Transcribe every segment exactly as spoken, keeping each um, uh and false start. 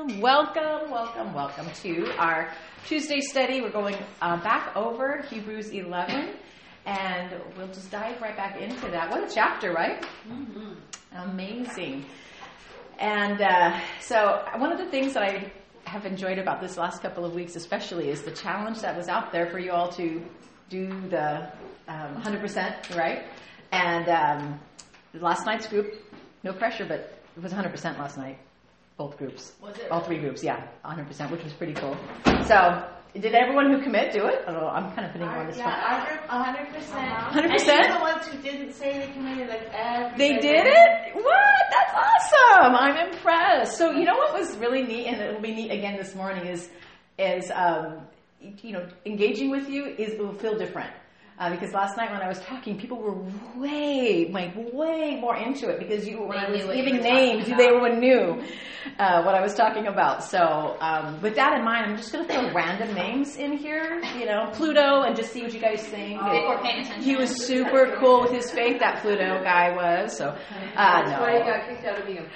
welcome, welcome, welcome, welcome to our Tuesday study. We're going uh, back over Hebrews eleven, and we'll just dive right back into that. What a chapter, right? Mm-hmm. Amazing. And uh, so one of the things that I have enjoyed about this last couple of weeks especially is the challenge that was out there for you all to do the um, one hundred percent, right? And um, last night's group, no pressure, but it was one hundred percent last night. Both groups. Was it? All three groups, yeah. one hundred percent, which was pretty cool. So, did everyone who commit do it? I don't know, I'm kind of putting you on the spot. Yeah, one hundred percent. one hundred percent? And even the ones who didn't say they committed, like everybody. They did it? What? That's awesome. I'm impressed. So, you know what was really neat, and it'll be neat again this morning, is, is um, you know, engaging with you is it will feel different. Uh, because last night when I was talking, people were way, like way more into it because you, when I was giving names, they everyone knew uh, what I was talking about. So um, with that in mind, I'm just going to throw random names in here, you know, Pluto, and just see what you guys think. Oh, we're paying attention. He was super cool with his faith, that Pluto guy was. So uh, That's no. why he got kicked out of being a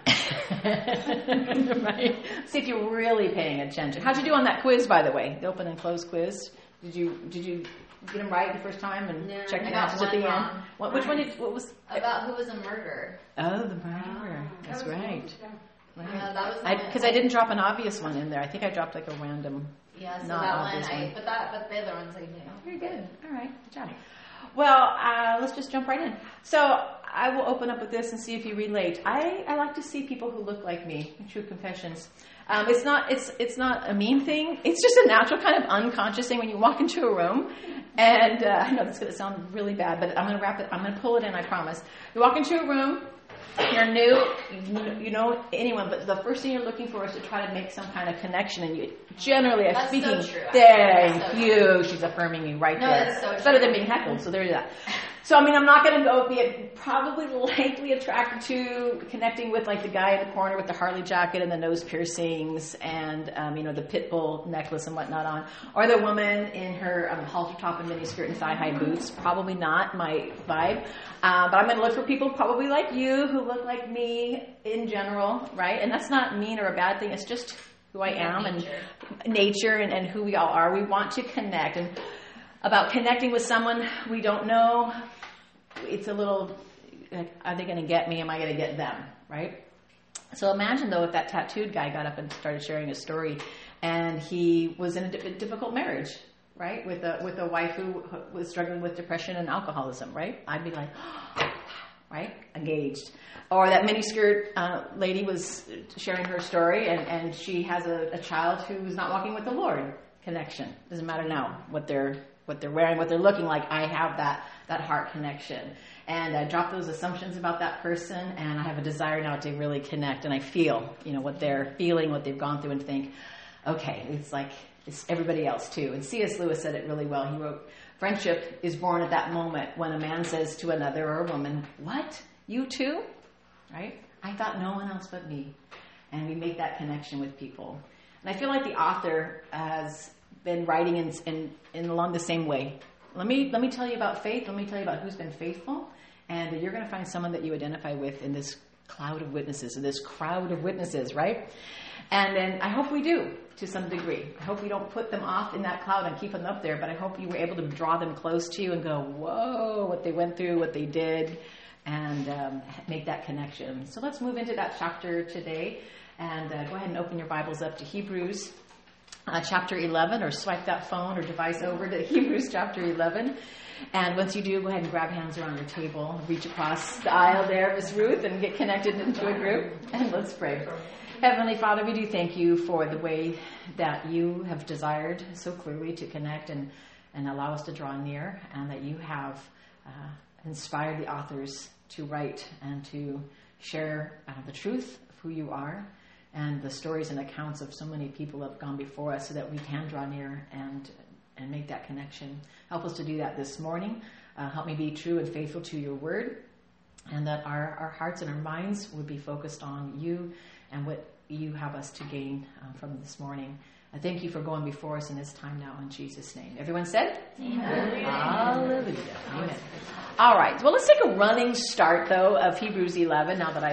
fan. Right. See if you're really paying attention. How'd you do on that quiz, by the way? The open and closed quiz. Did you? Did you? Get them right the first time and yeah, check the got answers at the wrong. end. What, which one did? What was about who was a murderer? Oh, the murderer. Oh, That's right. Right. Yeah, that was because I, I didn't drop an obvious one in there. I think I dropped like a random. Yeah, so not that one, obvious I, one. but that, but the other ones I knew. Very good. All right, good job. Well, uh, let's just jump right in. So I will open up with this and see if you relate. I, I like to see people who look like me. True confessions. Um, it's not it's it's not a mean thing. It's just a natural kind of unconscious thing when you walk into a room. And uh, I know this is going to sound really bad, but I'm going to wrap it. I'm going to pull it in. I promise. You walk into a room. You're new. You know anyone, but the first thing you're looking for is to try to make some kind of connection. And you generally, I'm speaking. So true. Thank so you. True. She's affirming me right no, there. That's so it's true. better than being heckled. So there's that. So I mean, I'm not going to go be probably likely attracted to connecting with like the guy in the corner with the Harley jacket and the nose piercings and um, you know the pit bull necklace and whatnot on, or the woman in her um, halter top and miniskirt and thigh high boots. Probably not my vibe. Uh, but I'm going to look for people probably like you who look like me in general, right? And that's not mean or a bad thing. It's just who I am nature. and nature and, and who we all are. We want to connect. And about connecting with someone we don't know, it's a little, like, are they going to get me? Am I going to get them, right? So imagine, though, if that tattooed guy got up and started sharing his story and he was in a di- difficult marriage, right, with a with a wife who was struggling with depression and alcoholism, right? I'd be like, oh, right, engaged. Or that miniskirt uh, lady was sharing her story and, and she has a, a child who's not walking with the Lord. Connection. Doesn't matter now what they're what they're wearing, what they're looking like. I have that that heart connection. And I drop those assumptions about that person, and I have a desire now to really connect. And I feel, you know, what they're feeling, what they've gone through, and think, okay, it's like it's everybody else too. And C S Lewis said it really well. He wrote, friendship is born at that moment when a man says to another or a woman, what? You too? Right? I thought no one else but me. And we make that connection with people. And I feel like the author has been writing in, in, in along the same way. Let me let me tell you about faith. Let me tell you about who's been faithful. And you're going to find someone that you identify with in this cloud of witnesses, in this crowd of witnesses, right? And then I hope we do to some degree. I hope we don't put them off in that cloud and keep them up there, but I hope you were able to draw them close to you and go, whoa, what they went through, what they did, and um, make that connection. So let's move into that chapter today. And uh, go ahead and open your Bibles up to Hebrews uh, chapter eleven, or swipe that phone or device over to Hebrews chapter eleven. And once you do, go ahead and grab hands around your table, reach across the aisle there, Miss Ruth, and get connected into a group. And let's pray. Heavenly Father, we do thank you for the way that you have desired so clearly to connect and, and allow us to draw near, and that you have uh, inspired the authors to write and to share uh, the truth of who you are and the stories and accounts of so many people that have gone before us so that we can draw near and and make that connection. Help us to do that this morning. Uh, help me be true and faithful to your word, and that our, our hearts and our minds would be focused on you and what you have us to gain uh, from this morning. I thank you for going before us in this time now in Jesus' name. Everyone said? Amen. Hallelujah. Amen. All right. Well, let's take a running start, though, of Hebrews eleven, now that I've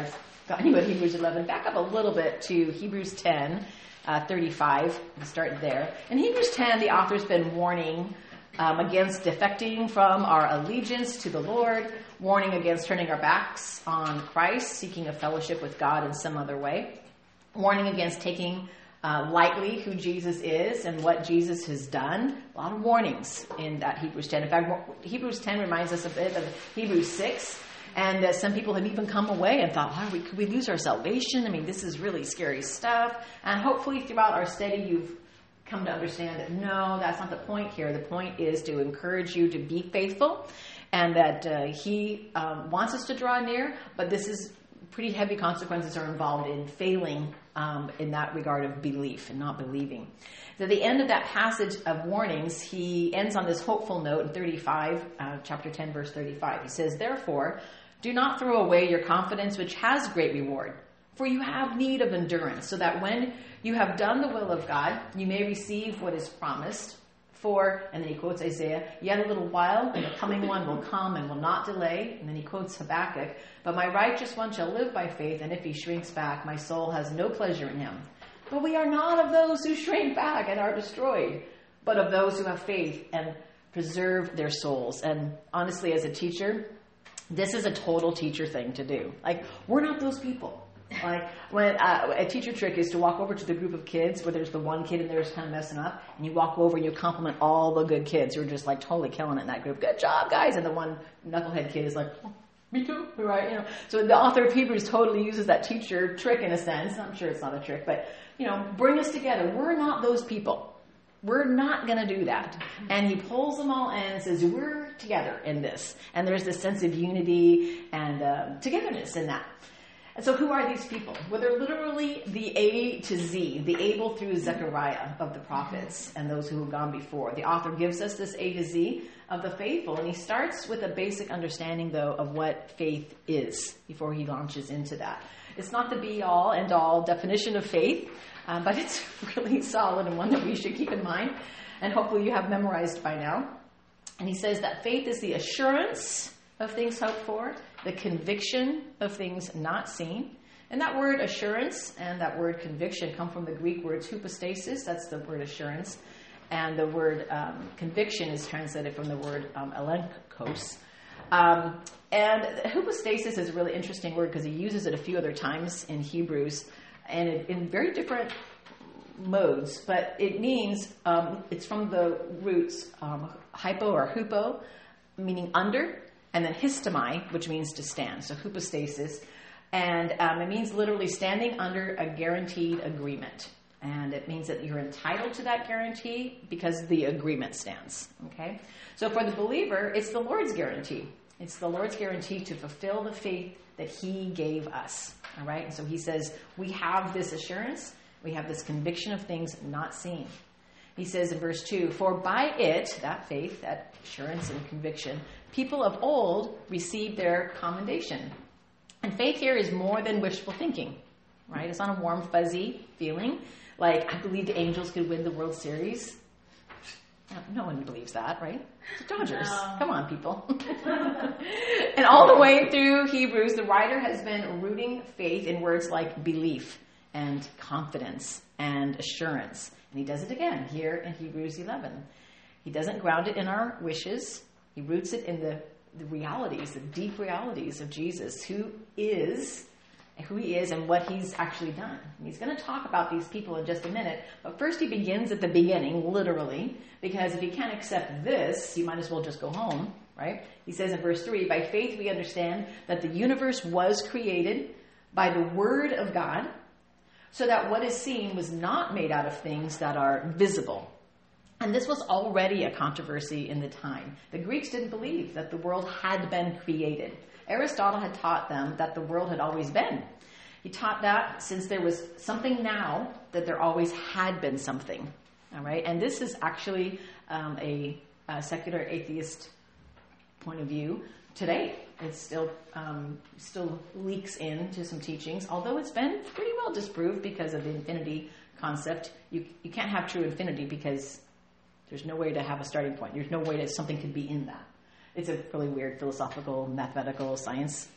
got any about Hebrews eleven, back up a little bit to Hebrews ten, uh, thirty-five. We'll start there. In Hebrews ten, the author's been warning um, against defecting from our allegiance to the Lord, warning against turning our backs on Christ, seeking a fellowship with God in some other way, warning against taking uh, lightly who Jesus is and what Jesus has done. A lot of warnings in that Hebrews ten. In fact, Hebrews ten reminds us a bit of Hebrews six. And uh, some people have even come away and thought, wow, we, could we lose our salvation? I mean, this is really scary stuff. And hopefully throughout our study, you've come to understand that no, that's not the point here. The point is to encourage you to be faithful, and that uh, he um, wants us to draw near, but this is pretty heavy consequences are involved in failing um, in that regard of belief and not believing. So at the end of that passage of warnings, he ends on this hopeful note in thirty-five, uh, chapter ten, verse thirty-five. He says, therefore, do not throw away your confidence, which has great reward, for you have need of endurance, so that when you have done the will of God, you may receive what is promised. For, and then he quotes Isaiah, yet a little while, and the coming one will come and will not delay. And then he quotes Habakkuk, but my righteous one shall live by faith, and if he shrinks back, my soul has no pleasure in him. But we are not of those who shrink back and are destroyed, but of those who have faith and preserve their souls. And honestly, as a teacher, this is a total teacher thing to do. Like, we're not those people. Like, when uh, a teacher trick is to walk over to the group of kids where there's the one kid in there who's kind of messing up, and you walk over and you compliment all the good kids who are just like totally killing it in that group. Good job, guys. And the one knucklehead kid is like, oh, me too, right? You know. So the author of Hebrews totally uses that teacher trick in a sense. I'm sure it's not a trick, but you know, bring us together. We're not those people. We're not going to do that. And he pulls them all in and says, we're together in this. And there's this sense of unity and uh, togetherness in that. And so who are these people? Well, they're literally the A to Z, the Abel through Zechariah of the prophets and those who have gone before. The author gives us this A to Z of the faithful. And he starts with a basic understanding, though, of what faith is before he launches into that. It's not the be-all, end-all definition of faith, um, but it's really solid and one that we should keep in mind. And hopefully you have memorized by now. And he says that faith is the assurance of things hoped for, the conviction of things not seen. And that word assurance and that word conviction come from the Greek words hypostasis, that's the word assurance. And the word um, conviction is translated from the word um, elenkos. Um, and hypostasis is a really interesting word because he uses it a few other times in Hebrews and it, in very different modes. But it means, um, it's from the roots um, hypo or hupo, meaning under, and then histemi, which means to stand. So hypostasis. And um, it means literally standing under a guaranteed agreement. And it means that you're entitled to that guarantee because the agreement stands. Okay? So for the believer, it's the Lord's guarantee. It's the Lord's guarantee to fulfill the faith that he gave us. All right? And so he says, we have this assurance. We have this conviction of things not seen. He says in verse two, for by it, that faith, that assurance and conviction, people of old received their commendation. And faith here is more than wishful thinking. Right? It's not a warm, fuzzy feeling. Like, I believe the Angels could win the World Series. No one believes that, right? It's the Dodgers. No. Come on, people. And all the way through Hebrews, the writer has been rooting faith in words like belief and confidence and assurance. And he does it again here in Hebrews eleven. He doesn't ground it in our wishes. He roots it in the, the realities, the deep realities of Jesus, who is... who he is and what he's actually done. And he's going to talk about these people in just a minute, but first he begins at the beginning, literally, because if you can't accept this, you might as well just go home, right? He says in verse three, by faith we understand that the universe was created by the word of God, so that what is seen was not made out of things that are visible. And this was already a controversy in the time. The Greeks didn't believe that the world had been created. Aristotle had taught them that the world had always been. He taught that since there was something now, that there always had been something. All right, and this is actually um, a, a secular atheist point of view today. It still um, still leaks into some teachings, although it's been pretty well disproved because of the infinity concept. You you can't have true infinity because there's no way to have a starting point. There's no way that something could be in that. It's a really weird philosophical, mathematical science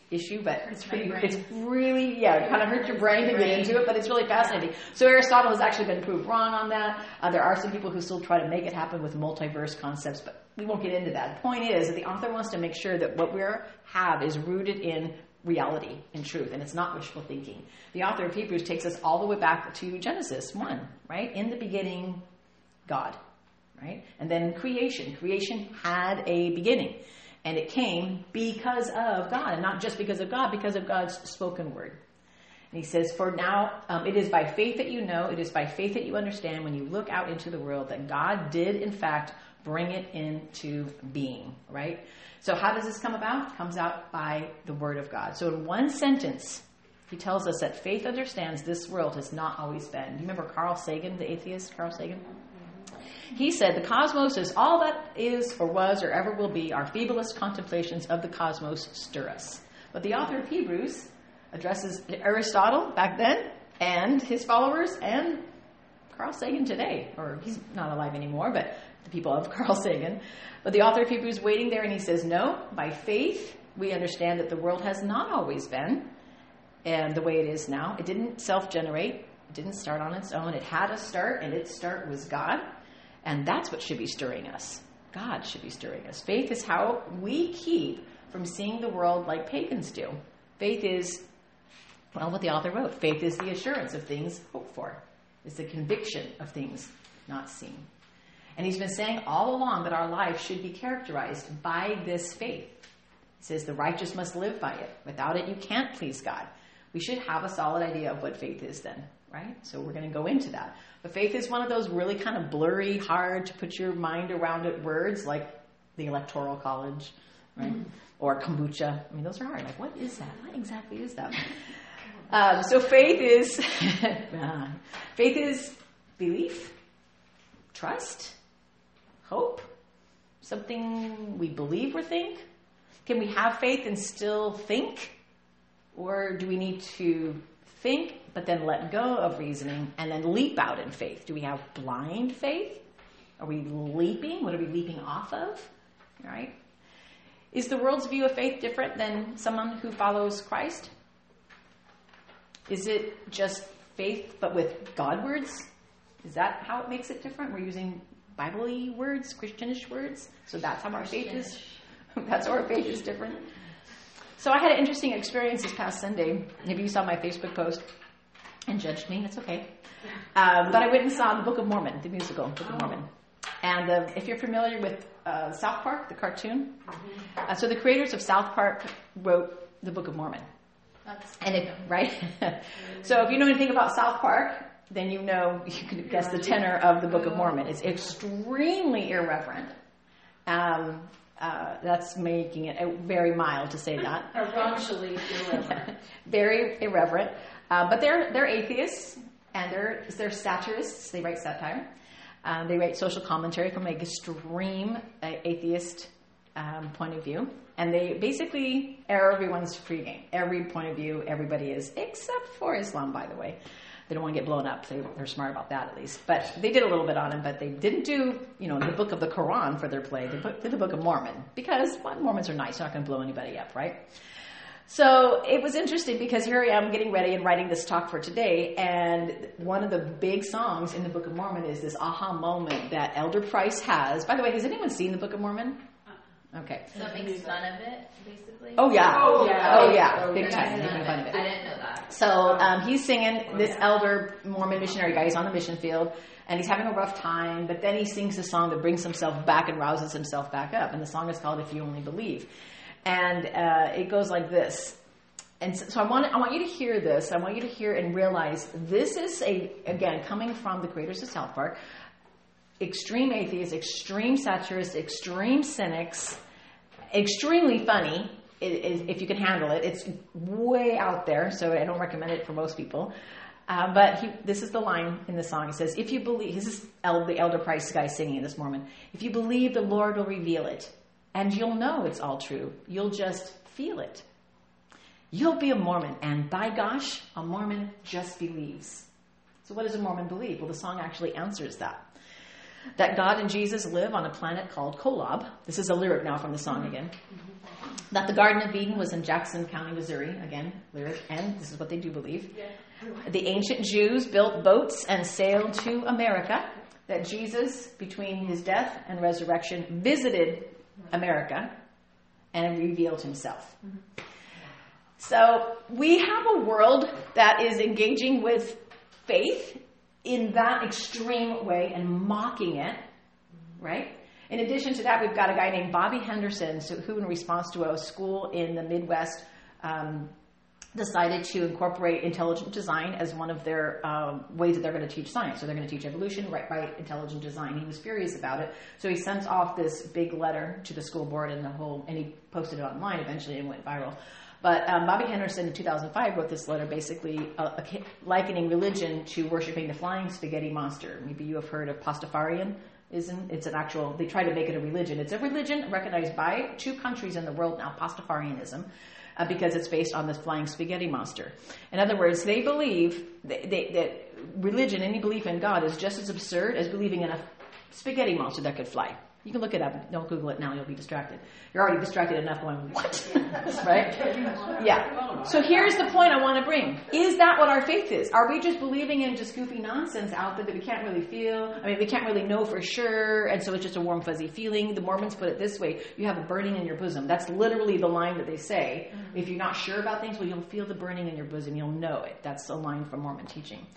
issue, but it's my pretty, brain. it's really, yeah, it kind of hurts your brain to get into it, but it's really fascinating. So Aristotle has actually been proved wrong on that. Uh, there are some people who still try to make it happen with multiverse concepts, but we won't get into that. The point is that the author wants to make sure that what we have is rooted in reality, in truth, and it's not wishful thinking. The author of Hebrews takes us all the way back to Genesis one, right? In the beginning, God, right? And then creation. Creation had a beginning, and it came because of God, and not just because of God, because of God's spoken word. And he says, for now, um, it is by faith that you know, it is by faith that you understand when you look out into the world that God did, in fact, bring it into being, right? So how does this come about? It comes out by the word of God. So in one sentence, he tells us that faith understands this world has not always been. Do you remember Carl Sagan, the atheist, Carl Sagan? He said, the cosmos is all that is or was or ever will be. Our feeblest contemplations of the cosmos stir us. But the author of Hebrews addresses Aristotle back then and his followers and Carl Sagan today. Or he's not alive anymore, but the people of Carl Sagan. But the author of Hebrews waiting there, and he says, no, by faith we understand that the world has not always been and the way it is now. It didn't self-generate. It didn't start on its own. It had a start, and its start was God. And that's what should be stirring us. God should be stirring us. Faith is how we keep from seeing the world like pagans do. Faith is, well, what the author wrote. Faith is the assurance of things hoped for. It's the conviction of things not seen. And he's been saying all along that our life should be characterized by this faith. He says the righteous must live by it. Without it, you can't please God. We should have a solid idea of what faith is then, right? So we're going to go into that. But faith is one of those really kind of blurry, hard to put your mind around it words like the Electoral College, right? Mm-hmm. Or kombucha. I mean, those are hard. Like, what is that? What exactly is that? um, so faith is, faith is belief, trust, hope, something we believe or think. Can we have faith and still think? Or do we need to think, but then let go of reasoning and then leap out in faith? Do we have blind faith? Are we leaping? What are we leaping off of? All right. Is the world's view of faith different than someone who follows Christ? Is it just faith, but with God words? Is that how it makes it different? We're using Bible-y words, Christianish words. So that's how our faith is. That's how our faith is different. So I had an interesting experience this past Sunday. Maybe you saw my Facebook post and judged me. It's okay. Um, but I went and saw the Book of Mormon, the musical Book of Mormon. And uh, if you're familiar with uh, South Park, the cartoon, uh, so the creators of South Park wrote the Book of Mormon. That's and it, right? So if you know anything about South Park, then you know, you can guess the tenor of the Book of Mormon. It's extremely irreverent. Um, uh, that's making it very mild to say that. Raunchily irreverent. Very irreverent. Uh, but they're they're atheists, and they're they're satirists. They write satire. Um, they write social commentary from an extreme uh, atheist um, point of view. And they basically air everyone's free game. Every point of view, everybody is, except for Islam, by the way. They don't want to get blown up. They, they're smart about that, at least. But they did a little bit on him, but they didn't do, you know, the book of the Quran for their play. They put, did the Book of Mormon. Because, well, Mormons are nice. They're not going to blow anybody up, right? So it was interesting because here I am getting ready and writing this talk for today, and one of the big songs in the Book of Mormon is this aha moment that Elder Price has. By the way, has anyone seen the Book of Mormon? Okay. So it makes fun of it, basically? Oh, yeah. Oh, yeah. Oh, yeah. Oh, Big yeah. time. Making fun of it. I didn't know that. So um, he's singing, this elder Mormon missionary guy, he's on the mission field, and he's having a rough time, but then he sings a song that brings himself back and rouses himself back up. And the song is called If You Only Believe. And uh, it goes like this. And so, so I want I want you to hear this. I want you to hear and realize this is, a again, coming from the creators of South Park, extreme atheists, extreme satirists, extreme cynics, extremely funny, it, it, if you can handle it. It's way out there, so I don't recommend it for most people. Uh, but he, this is the line in the song. It says, if you believe, this is El, the Elder Price guy singing this Mormon, if you believe, the Lord will reveal it, and you'll know it's all true. You'll just feel it. You'll be a Mormon, and by gosh, a Mormon just believes. So what does a Mormon believe? Well, the song actually answers that. that God and Jesus live on a planet called Kolob. This is a lyric now from the song again. That the Garden of Eden was in Jackson County, Missouri. Again, lyric, and this is what they do believe. The ancient Jews built boats and sailed to America. That Jesus, between his death and resurrection, visited America and revealed himself. So we have a world that is engaging with faith in that extreme way and mocking it, right? In addition to that, we've got a guy named Bobby Henderson, so who in response to a school in the Midwest um, decided to incorporate intelligent design as one of their um, ways that they're going to teach science. So they're going to teach evolution right by intelligent design. He was furious about it. So he sent off this big letter to the school board and the whole, and he posted it online eventually and went viral. But um, Bobby Henderson in two thousand five wrote this letter basically uh, likening religion to worshiping the flying spaghetti monster. Maybe you have heard of Pastafarianism. It's an actual, they try to make it a religion. It's a religion recognized by two countries in the world now, Pastafarianism, uh, because it's based on this flying spaghetti monster. In other words, they believe they, they, that religion, any belief in God, is just as absurd as believing in a spaghetti monster that could fly. You can look it up. Don't Google it now. You'll be distracted. You're already distracted enough going, what? Right? Yeah. So here's the point I want to bring. Is that what our faith is? Are we just believing in just goofy nonsense out there that we can't really feel? I mean, we can't really know for sure, and so it's just a warm, fuzzy feeling. The Mormons put it this way. You have a burning in your bosom. That's literally the line that they say. Mm-hmm. If you're not sure about things, well, you'll feel the burning in your bosom. You'll know it. That's a line from Mormon teaching.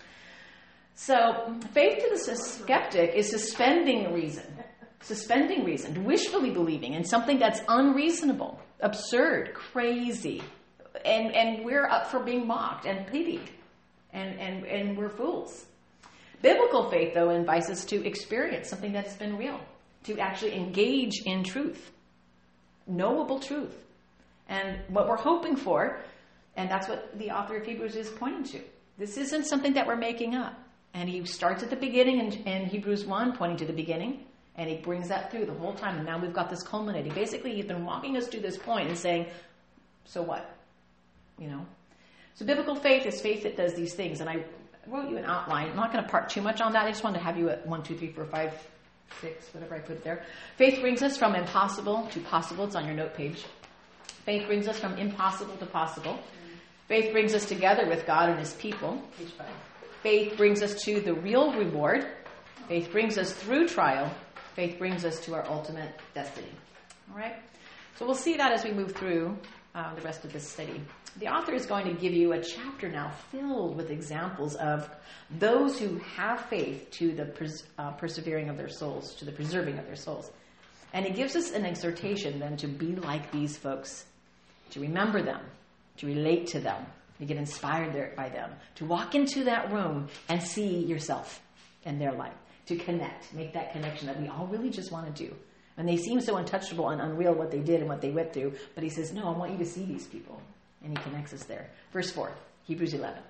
So faith to the skeptic is suspending reason. Suspending reason, wishfully believing in something that's unreasonable, absurd, crazy, and and we're up for being mocked and pitied, and, and, and we're fools. Biblical faith, though, invites us to experience something that has been real, to actually engage in truth, knowable truth, and what we're hoping for, and that's what the author of Hebrews is pointing to. This isn't something that we're making up, and he starts at the beginning in, in Hebrews one, pointing to the beginning. And he brings that through the whole time. And now we've got this culminating. Basically, he's been walking us to this point and saying, so what? You know? So biblical faith is faith that does these things. And I wrote you an outline. I'm not going to part too much on that. I just wanted to have you at one, two, three, four, five, six, whatever I put it there. Faith brings us from impossible to possible. It's on your note page. Faith brings us from impossible to possible. Faith brings us together with God and his people. Page five. Faith brings us to the real reward. Faith brings us through trial. Faith brings us to our ultimate destiny. All right? So we'll see that as we move through uh, the rest of this study. The author is going to give you a chapter now filled with examples of those who have faith to the pers- uh, persevering of their souls, to the preserving of their souls. And he gives us an exhortation then to be like these folks, to remember them, to relate to them, to get inspired there by them, to walk into that room and see yourself in their life. To connect, make that connection that we all really just want to do. And they seem so untouchable and unreal what they did and what they went through. But he says, no, I want you to see these people. And he connects us there. Verse four, Hebrews eleven.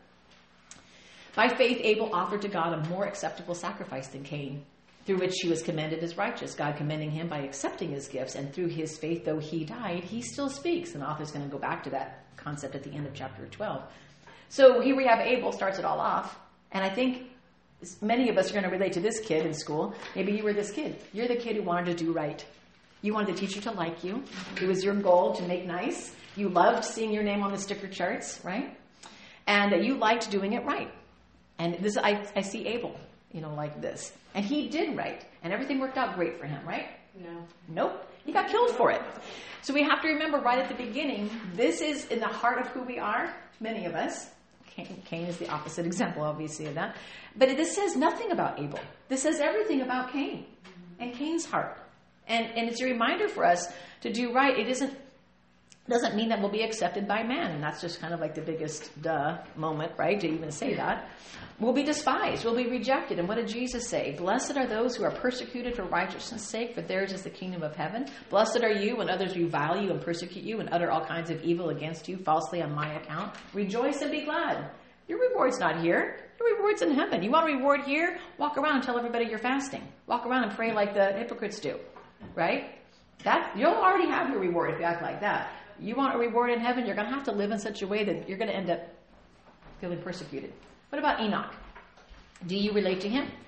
By faith, Abel offered to God a more acceptable sacrifice than Cain, through which he was commended as righteous, God commending him by accepting his gifts. And through his faith, though he died, he still speaks. And the author's going to go back to that concept at the end of chapter twelve. So here we have Abel starts it all off. And I think many of us are going to relate to this kid in school. Maybe you were this kid. You're the kid who wanted to do right. You wanted the teacher to like you. It was your goal to make nice. You loved seeing your name on the sticker charts, right? And you liked doing it right. And this, I, I see Abel, you know, like this. And he did right. And everything worked out great for him, right? No. Nope. He got killed for it. So we have to remember right at the beginning, this is in the heart of who we are, many of us. Cain, Cain is the opposite example, obviously, of that. But this says nothing about Abel. This says everything about Cain and Cain's heart. And and it's a reminder for us to do right. It isn't doesn't mean that we'll be accepted by man. And that's just kind of like the biggest duh moment, right, to even say that. We'll be despised. We'll be rejected. And what did Jesus say? Blessed are those who are persecuted for righteousness' sake, for theirs is the kingdom of heaven. Blessed are you when others revile you and persecute you and utter all kinds of evil against you falsely on my account. Rejoice and be glad. Your reward's not here. Your reward's in heaven. You want a reward here? Walk around and tell everybody you're fasting. Walk around and pray like the hypocrites do, right? That you'll already have your reward if you act like that. You want a reward in heaven, you're going to have to live in such a way that you're going to end up feeling persecuted. What about Enoch? Do you relate to him?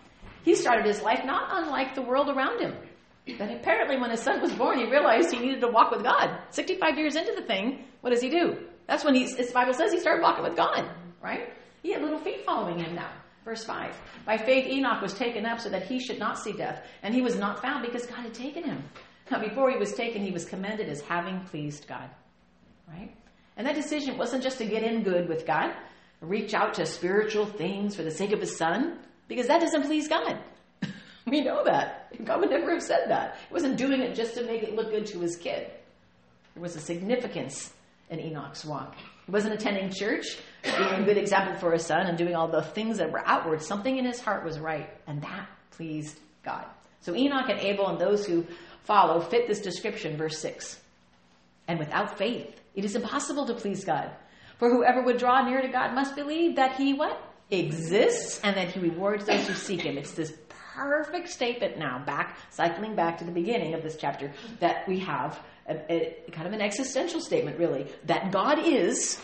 He started his life not unlike the world around him. But apparently when his son was born, he realized he needed to walk with God. sixty-five years into the thing, what does he do? That's when he's, his Bible says he started walking with God, right? He had little feet following him now. Verse five. By faith Enoch was taken up so that he should not see death, and he was not found because God had taken him. Now before he was taken, he was commended as having pleased God, right? And that decision wasn't just to get in good with God, reach out to spiritual things for the sake of his son, because that doesn't please God. We know that. God would never have said that. He wasn't doing it just to make it look good to his kid. There was a significance in Enoch's walk. He wasn't attending church, being a good example for his son, and doing all the things that were outward. Something in his heart was right, and that pleased God. So Enoch and Abel and those who follow fit this description, verse six. And without faith, it is impossible to please God. For whoever would draw near to God must believe that he, what? Exists, and that he rewards those who seek him. It's this perfect statement now, back, cycling back to the beginning of this chapter, that we have a, a kind of an existential statement, really, that God is,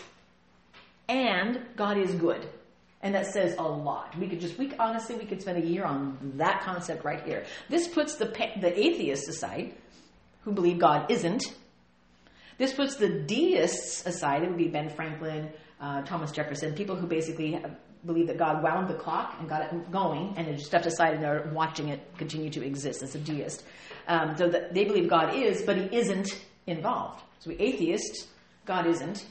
and God is good. And that says a lot. We could just, we honestly, we could spend a year on that concept right here. This puts the the atheists aside, who believe God isn't. This puts the deists aside. It would be Ben Franklin, uh, Thomas Jefferson, people who basically have, believe that God wound the clock and got it going, and they just stepped aside and they're watching it continue to exist. That's a deist. Um, so that they believe God is, but he isn't involved. So we atheists, God isn't.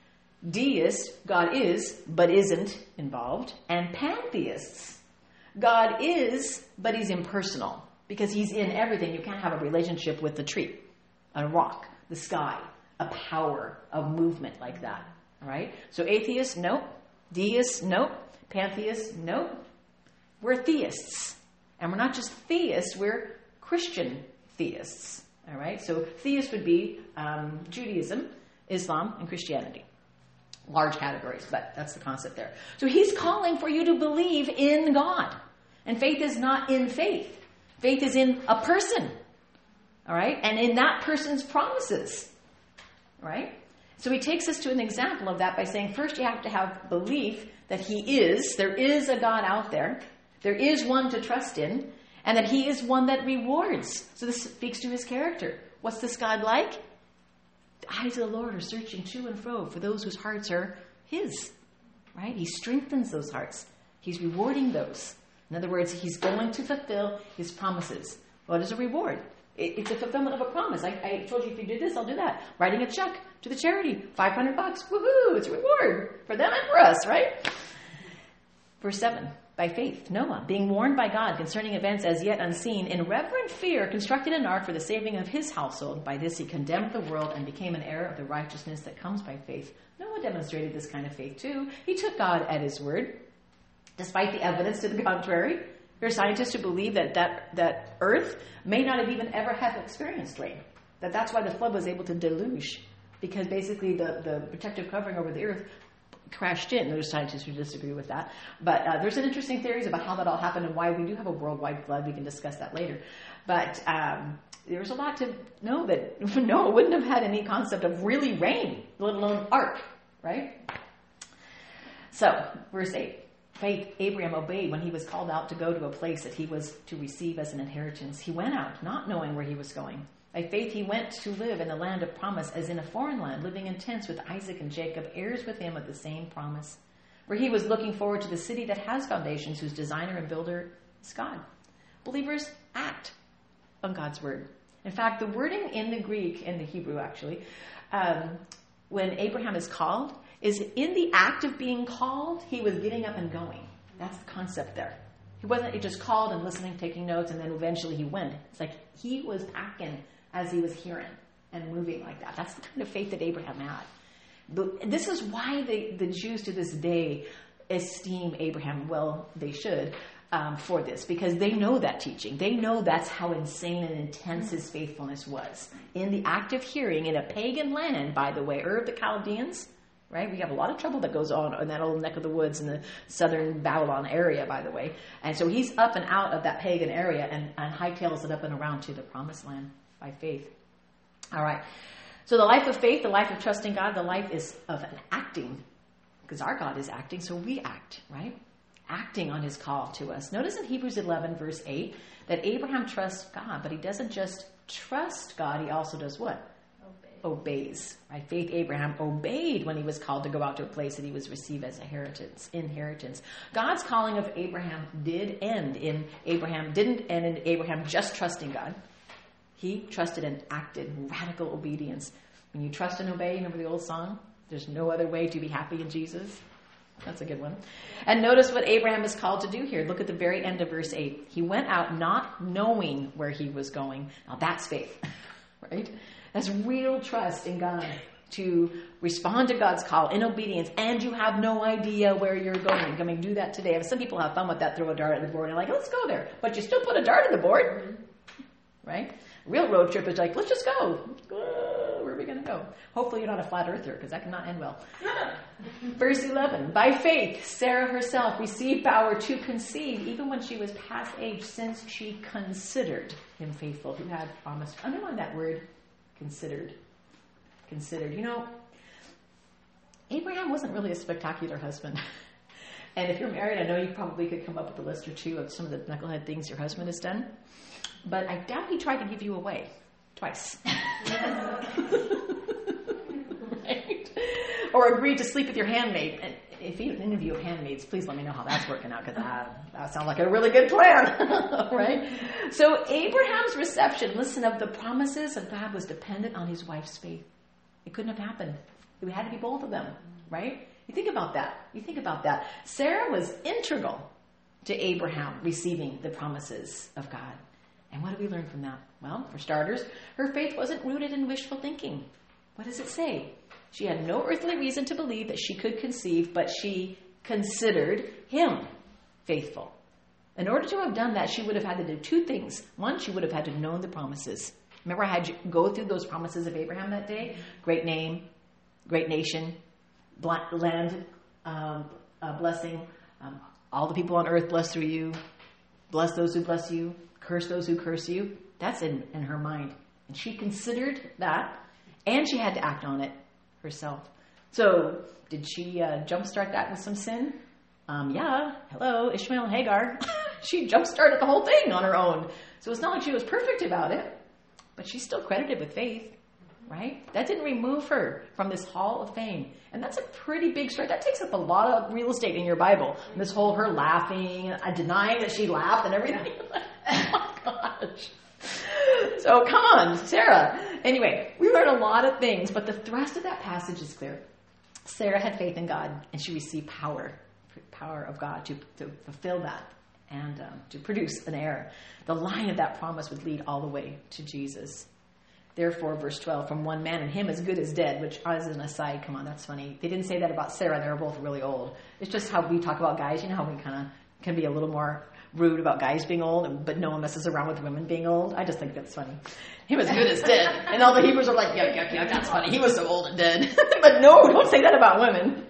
Deists, God is, but isn't involved. And pantheists, God is, but he's impersonal, because he's in everything. You can't have a relationship with the tree, a rock, the sky, a power of movement like that. All right? So atheists, nope. Deists, nope. Pantheists, nope. We're theists. And we're not just theists, we're Christian theists. All right? So theists would be um, Judaism, Islam, and Christianity. Large categories, but that's the concept there. So he's calling for you to believe in God. And faith is not in faith. Faith is in a person. All right? And in that person's promises. All right? So he takes us to an example of that by saying, first you have to have belief that he is, there is a God out there, there is one to trust in, and that he is one that rewards. So this speaks to his character. What's this God like? The eyes of the Lord are searching to and fro for those whose hearts are his. Right? He strengthens those hearts. He's rewarding those. In other words, he's going to fulfill his promises. What is a reward? It's a fulfillment of a promise. I, I told you if you do this, I'll do that. Writing a check to the charity, five hundred bucks. Woohoo! It's a reward for them and for us, right? Verse seven. By faith, Noah, being warned by God concerning events as yet unseen, in reverent fear constructed an ark for the saving of his household. By this he condemned the world and became an heir of the righteousness that comes by faith. Noah demonstrated this kind of faith too. He took God at his word, despite the evidence to the contrary. There are scientists who believe that, that that earth may not have even ever have experienced rain. That that's why the flood was able to deluge. Because basically the, the protective covering over the earth crashed in. There's scientists who disagree with that. But uh, there's some interesting theories about how that all happened and why we do have a worldwide flood. We can discuss that later. But um, there's a lot to know that Noah wouldn't have had any concept of really rain, let alone ark, right? So, verse eight. Faith, Abraham obeyed when he was called out to go to a place that he was to receive as an inheritance. He went out, not knowing where he was going. By faith, he went to live in the land of promise, as in a foreign land, living in tents with Isaac and Jacob, heirs with him of the same promise. For he was looking forward to the city that has foundations, whose designer and builder is God. Believers act on God's word. In fact, the wording in the Greek, in the Hebrew actually, um, when Abraham is called, is in the act of being called, he was getting up and going. That's the concept there. He wasn't he just called and listening, taking notes, and then eventually he went. It's like he was acting as he was hearing and moving like that. That's the kind of faith that Abraham had. But this is why the, the Jews to this day esteem Abraham, well, they should, um, for this, because they know that teaching. They know that's how insane and intense his faithfulness was. In the act of hearing, in a pagan land, by the way, Ur of the Chaldeans, right? We have a lot of trouble that goes on in that old neck of the woods in the southern Babylon area, by the way. And so he's up and out of that pagan area and, and hightails it up and around to the promised land by faith. All right. So the life of faith, the life of trusting God, the life is of an acting, because our God is acting, so we act, right? acting on his call to us. Notice in Hebrews eleven, verse eight, that Abraham trusts God, but he doesn't just trust God, he also does what? Obeys. By faith, Abraham obeyed when he was called to go out to a place that he was received as inheritance. Inheritance. God's calling of Abraham did end in Abraham, didn't end in Abraham just trusting God. He trusted and acted radical obedience. When you trust and obey, remember the old song? There's no other way to be happy in Jesus. That's a good one. And notice what Abraham is called to do here. Look at the very end of verse eight. He went out not knowing where he was going. Now that's faith, right? That's real trust in God to respond to God's call in obedience, and you have no idea where you're going. I mean, do that today. Some people have fun with that, throw a dart at the board, and like, let's go there. But you still put a dart at the board, right? Real road trip is like, let's just go. Uh, where are we going to go? Hopefully you're not a flat earther, because that cannot end well. Verse eleven, by faith, Sarah herself received power to conceive, even when she was past age, since she considered him faithful, who had promised. Underline that word. Considered. Considered. You know, Abraham wasn't really a spectacular husband. And if you're married, I know you probably could come up with a list or two of some of the knucklehead things your husband has done. But I doubt he tried to give you away. Twice. Right? Or agreed to sleep with your handmaid. And if you have an interview of handmaids, please let me know how that's working out, because that, that sounds like a really good plan, right? So Abraham's reception, listen, of the promises of God was dependent on his wife's faith. It couldn't have happened. It had to be both of them, right? You think about that. You think about that. Sarah was integral to Abraham receiving the promises of God. And what do we learn from that? Well, for starters, her faith wasn't rooted in wishful thinking. What does it say? She had no earthly reason to believe that she could conceive, but she considered him faithful. In order to have done that, she would have had to do two things. One, she would have had to know the promises. Remember, I had you go through those promises of Abraham that day? Great name, great nation, land, um, uh, blessing, um, all the people on earth blessed through you, bless those who bless you, curse those who curse you. That's in, in her mind. And she considered that, and she had to act on it herself. So, did she uh, jumpstart that with some sin? Um, yeah. Hello, Ishmael and Hagar. She jumpstarted the whole thing on her own. So it's not like she was perfect about it, but she's still credited with faith, right? That didn't remove her from this hall of fame. And that's a pretty big start. That takes up a lot of real estate in your Bible. This whole her laughing, uh, denying that she laughed and everything. Oh my gosh. So come on, Sarah. Anyway, we learn a lot of things, but the thrust of that passage is clear. Sarah had faith in God, and she received power, power of God to, to fulfill that and um, to produce an heir. The line of that promise would lead all the way to Jesus. Therefore, verse twelve, from one man and him as good as dead, which as an aside, come on, that's funny. They didn't say that about Sarah. They were both really old. It's just how we talk about guys. You know how we kind of can be a little more rude about guys being old, but no one messes around with women being old. I just think that's funny. He was good as dead. And all the Hebrews are like, yeah, yeah, yeah, that's funny. He was so old and dead. But no, don't say that about women.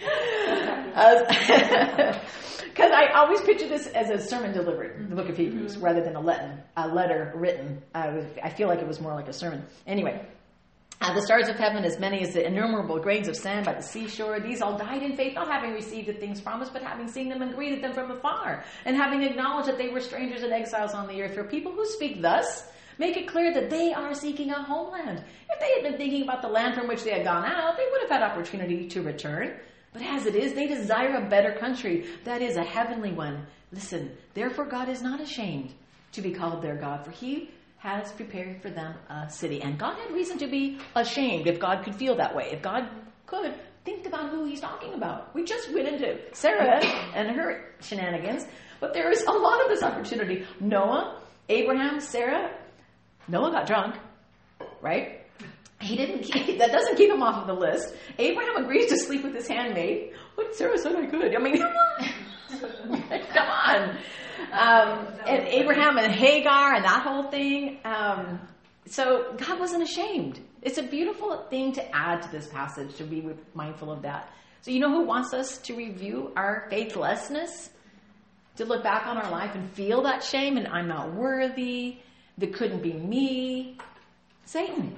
Because I always picture this as a sermon delivered, the book of Hebrews, mm-hmm. rather than a letter, a letter written. Uh, I feel like it was more like a sermon. Anyway, uh, the stars of heaven, as many as the innumerable grains of sand by the seashore, these all died in faith, not having received the things promised, but having seen them and greeted them from afar, and having acknowledged that they were strangers and exiles on the earth. For people who speak thus make it clear that they are seeking a homeland. If they had been thinking about the land from which they had gone out, they would have had opportunity to return. But as it is, they desire a better country, that is, a heavenly one. Listen, therefore God is not ashamed to be called their God, for he has prepared for them a city. And God had reason to be ashamed if God could feel that way. If God could, think about who he's talking about. We just went into Sarah and her shenanigans, but there is a lot of this opportunity. Noah, Abraham, Sarah. Noah got drunk, right? He didn't. Keep, that doesn't keep him off of the list. Abraham agrees to sleep with his handmaid. What Sarah said I could. I mean, come on, come on. Um, and Abraham and Hagar and that whole thing. Um, so God wasn't ashamed. It's a beautiful thing to add to this passage, to be mindful of that. So you know who wants us to review our faithlessness? To look back on our life and feel that shame and I'm not worthy. That couldn't be me. Satan.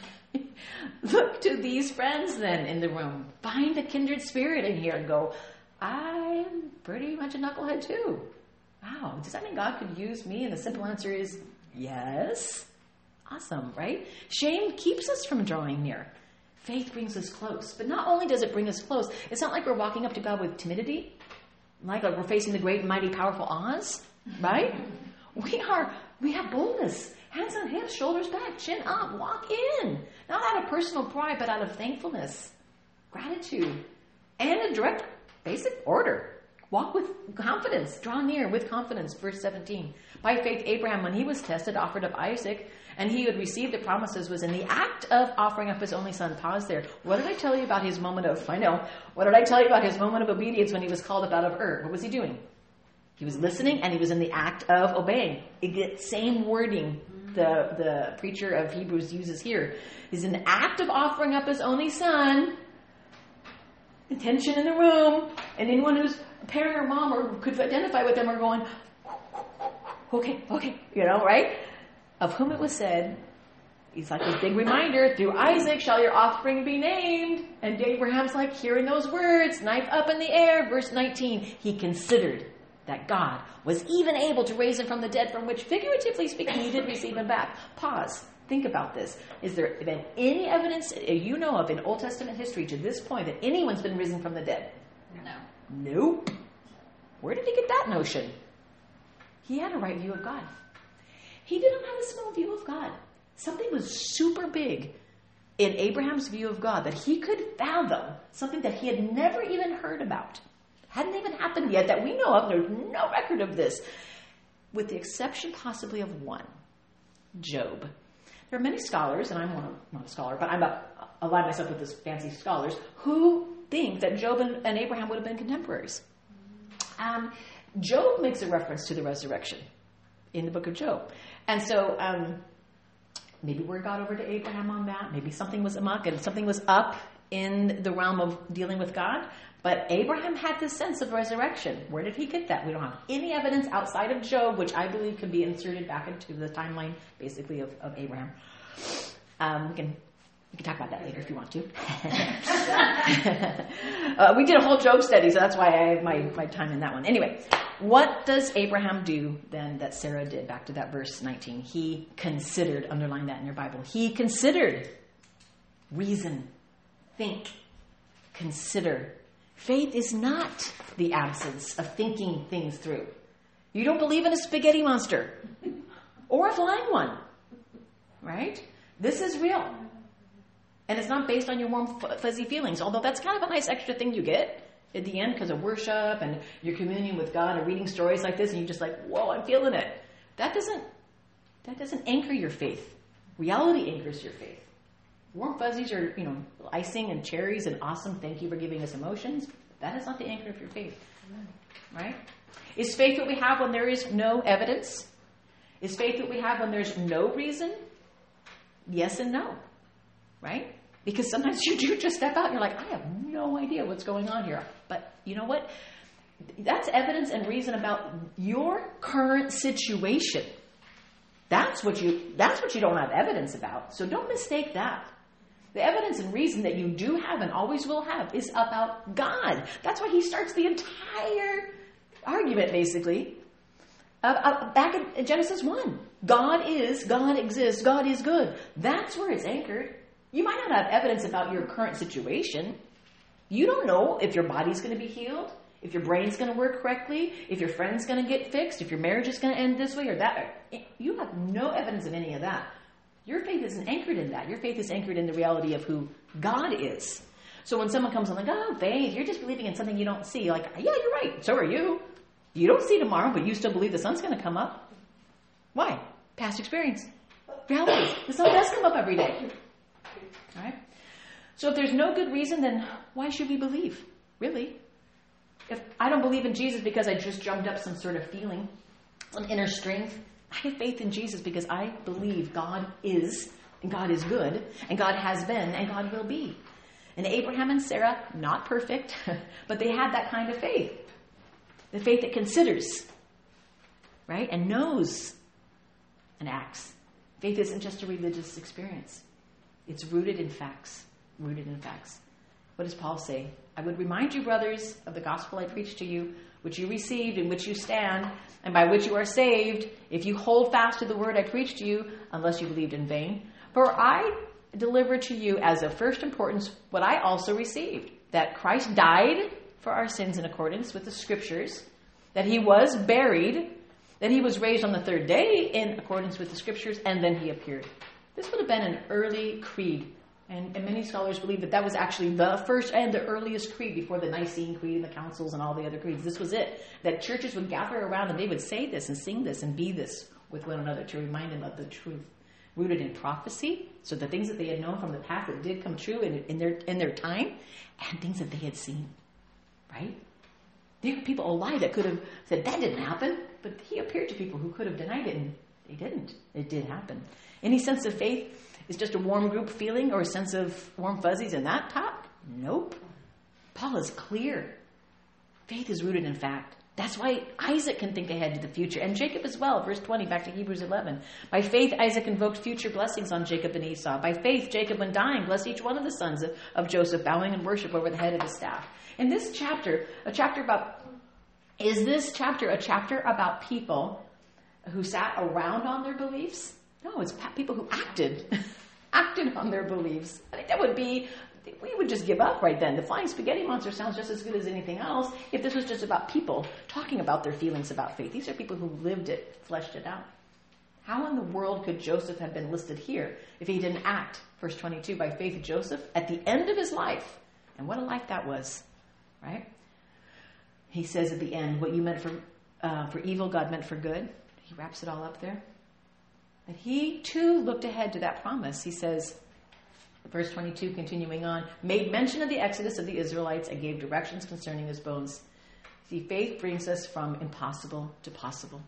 Look to these friends then in the room. Find a kindred spirit in here and go, I'm pretty much a knucklehead too. Wow, does that mean God could use me? And the simple answer is yes. Awesome, right? Shame keeps us from drawing near. Faith brings us close. But not only does it bring us close, it's not like we're walking up to God with timidity, like, like we're facing the great, mighty, powerful Oz, right? We are, we have boldness. Hands on hips, shoulders back, chin up, walk in. Not out of personal pride, but out of thankfulness, gratitude, and a direct, basic order. Walk with confidence. Draw near with confidence. Verse seventeen. By faith, Abraham, when he was tested, offered up Isaac, and he who had received the promises was in the act of offering up his only son. Pause there. What did I tell you about his moment of, I know, what did I tell you about his moment of obedience when he was called up out of Ur? What was he doing? He was listening, and he was in the act of obeying. It gets same wording the, the preacher of Hebrews uses here. He's in the act of offering up his only son. Tension in the room, and anyone who's a parent or mom or could identify with them are going, okay, okay, you know, right? Of whom it was said, he's like this big reminder, through Isaac shall your offspring be named. And Abraham's like hearing those words, knife up in the air. Verse nineteen, he considered that God was even able to raise him from the dead, from which, figuratively speaking, he did receive him back. Pause. Think about this. Is there been any evidence you know of in Old Testament history to this point that anyone's been risen from the dead? No. Nope. Where did he get that notion? He had a right view of God. He didn't have a small view of God. Something was super big in Abraham's view of God that he could fathom, something that he had never even heard about. Hadn't even happened yet that we know of. There's no record of this. With the exception possibly of one, Job. There are many scholars, and I'm one of, not a scholar, but I'm a, align myself with these fancy scholars, who think that Job and, and Abraham would have been contemporaries. Um, Job makes a reference to the resurrection in the book of Job. And so um, maybe word got over to Abraham on that. Maybe something was amok and something was up in the realm of dealing with God. But Abraham had this sense of resurrection. Where did he get that? We don't have any evidence outside of Job, which I believe can be inserted back into the timeline, basically, of, of Abraham. Um, we can we can talk about that later if you want to. uh, we did a whole Job study, so that's why I have my, my time in that one. Anyway, what does Abraham do then that Sarah did? Back to that verse nineteen. He considered, underline that in your Bible. He considered, reason, think, consider. Faith is not the absence of thinking things through. You don't believe in a spaghetti monster or a flying one, right? This is real. And it's not based on your warm, fuzzy feelings, although that's kind of a nice extra thing you get at the end because of worship and your communion with God and reading stories like this, and you're just like, whoa, I'm feeling it. That doesn't, that doesn't anchor your faith. Reality anchors your faith. Warm fuzzies are, you know, icing and cherries and awesome. Thank you for giving us emotions. That is not the anchor of your faith, right? Is faith what we have when there is no evidence? Is faith what we have when there's no reason? Yes and no, right? Because sometimes you do just step out and you're like, I have no idea what's going on here. But you know what? That's evidence and reason about your current situation. That's what you, that's what you don't have evidence about. So don't mistake that. The evidence and reason that you do have and always will have is about God. That's why he starts the entire argument, basically, uh, uh, back in, in Genesis one. God is, God exists, God is good. That's where it's anchored. You might not have evidence about your current situation. You don't know if your body's going to be healed, if your brain's going to work correctly, if your friend's going to get fixed, if your marriage is going to end this way or that. You have no evidence of any of that. Your faith isn't anchored in that. Your faith is anchored in the reality of who God is. So when someone comes on like, oh, faith, you're just believing in something you don't see. You're like, yeah, you're right. So are you. You don't see tomorrow, but you still believe the sun's going to come up. Why? Past experience. Reality. The sun does come up every day. All right? So if there's no good reason, then why should we believe? Really? If I don't believe in Jesus because I just drummed up some sort of feeling, some inner strength, I have faith in Jesus because I believe God is, and God is good, and God has been, and God will be. And Abraham and Sarah, not perfect, but they had that kind of faith. The faith that considers, right, and knows and acts. Faith isn't just a religious experience. It's rooted in facts. Rooted in facts. what does Paul say? I would remind you, brothers, of the gospel I preached to you, which you received, in which you stand, and by which you are saved, if you hold fast to the word I preached to you, unless you believed in vain. For I delivered to you as of first importance what I also received, that Christ died for our sins in accordance with the scriptures, that he was buried, that he was raised on the third day in accordance with the scriptures, and then he appeared. This would have been an early creed. And, and many scholars believe that that was actually the first and the earliest creed before the Nicene Creed and the councils and all the other creeds. This was it. That churches would gather around and they would say this and sing this and be this with one another to remind them of the truth. Rooted in prophecy, so the things that they had known from the past that did come true in, in their in their time, and things that they had seen. Right? There were people alive that could have said, that didn't happen. But he appeared to people who could have denied it, and they didn't. It did happen. Any sense of faith is just a warm group feeling or a sense of warm fuzzies in that top? Nope. Paul is clear. Faith is rooted in fact. That's why Isaac can think ahead to the future, and Jacob as well. Verse twenty, back to Hebrews eleven. By faith, Isaac invoked future blessings on Jacob and Esau. By faith, Jacob, when dying, blessed each one of the sons of, of Joseph, bowing in worship over the head of his staff. In this chapter, a chapter about, is this chapter a chapter about people who sat around on their beliefs? No, it's people who acted, acted on their beliefs. I think that would be, we would just give up right then. The flying spaghetti monster sounds just as good as anything else if this was just about people talking about their feelings about faith. These are people who lived it, fleshed it out. How in the world could Joseph have been listed here if he didn't act? Verse twenty-two, by faith Joseph, at the end of his life, and what a life that was, right? He says at the end, what you meant for uh, for evil, God meant for good. He wraps it all up there. And he, too, looked ahead to that promise. He says, verse twenty-two, continuing on, made mention of the exodus of the Israelites and gave directions concerning his bones. See, faith brings us from impossible to possible.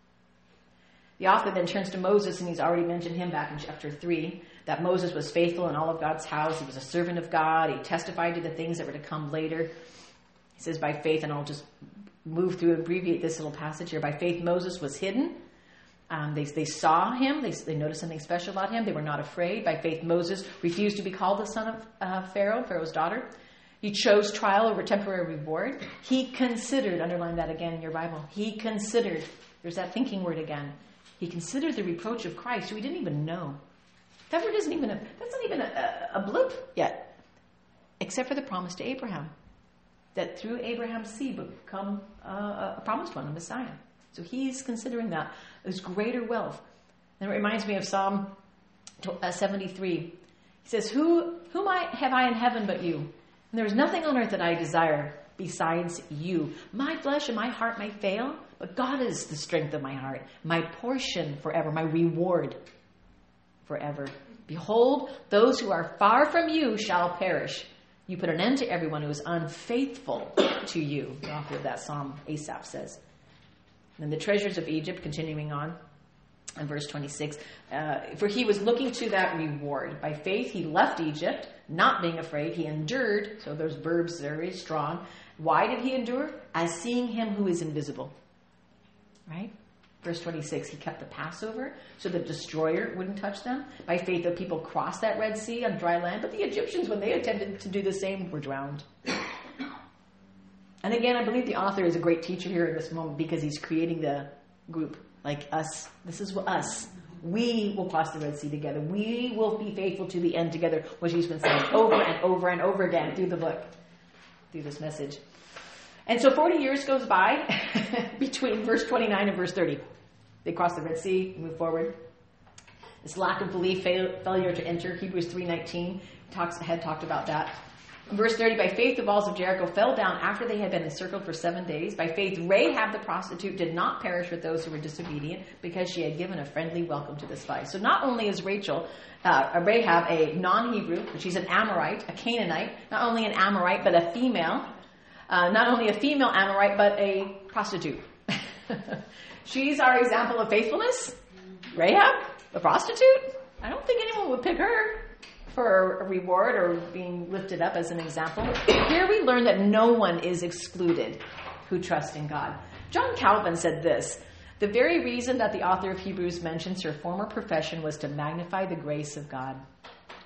The author then turns to Moses, and he's already mentioned him back in chapter three, that Moses was faithful in all of God's house. He was a servant of God. He testified to the things that were to come later. He says, by faith, and I'll just move through and abbreviate this little passage here. By faith, Moses was hidden. Um, they, they saw him. They, they noticed something special about him. They were not afraid. By faith, Moses refused to be called the son of uh, Pharaoh, Pharaoh's daughter. He chose trial over temporary reward. He considered, underline that again in your Bible. He considered, there's that thinking word again. He considered the reproach of Christ, who he didn't even know. That word isn't even a, that's not even a, a, a blip yet, except for the promise to Abraham, that through Abraham's seed would come uh, a promised one, a Messiah. So he's considering that as greater wealth. And it reminds me of Psalm seventy-three. He says, Who, whom I, have I in heaven but you? And there is nothing on earth that I desire besides you. My flesh and my heart may fail, but God is the strength of my heart, my portion forever, my reward forever. Behold, those who are far from you shall perish. You put an end to everyone who is unfaithful to you. The author of that psalm, Asaph, says. And the treasures of Egypt, continuing on in verse twenty-six, uh, for he was looking to that reward. By faith, he left Egypt, not being afraid. He endured. So those verbs are very strong. Why did he endure? As seeing him who is invisible. Right? Verse twenty-six, he kept the Passover so the destroyer wouldn't touch them. By faith, the people crossed that Red Sea on dry land, but the Egyptians, when they attempted to do the same, were drowned. And again, I believe the author is a great teacher here in this moment because he's creating the group like us. This is us. We will cross the Red Sea together. We will be faithful to the end together, which he's been saying over and over and over again through the book, through this message. And so forty years goes by between verse twenty-nine and verse thirty. They cross the Red Sea, move forward. This lack of belief, fail, failure to enter, Hebrews three nineteen talks, had talked about that. In verse thirty, by faith the walls of Jericho fell down after they had been encircled for seven days. By faith Rahab the prostitute did not perish with those who were disobedient because she had given a friendly welcome to the spies. So not only is Rachel, uh, Rahab a non-Hebrew, but she's an Amorite, a Canaanite, not only an Amorite but a female, uh, not only a female Amorite but a prostitute. She's our example of faithfulness. Rahab, the prostitute? I don't think anyone would pick her for a reward or being lifted up as an example. Here we learn that no one is excluded who trusts in God. John Calvin said this, the very reason that the author of Hebrews mentions her former profession was to magnify the grace of God.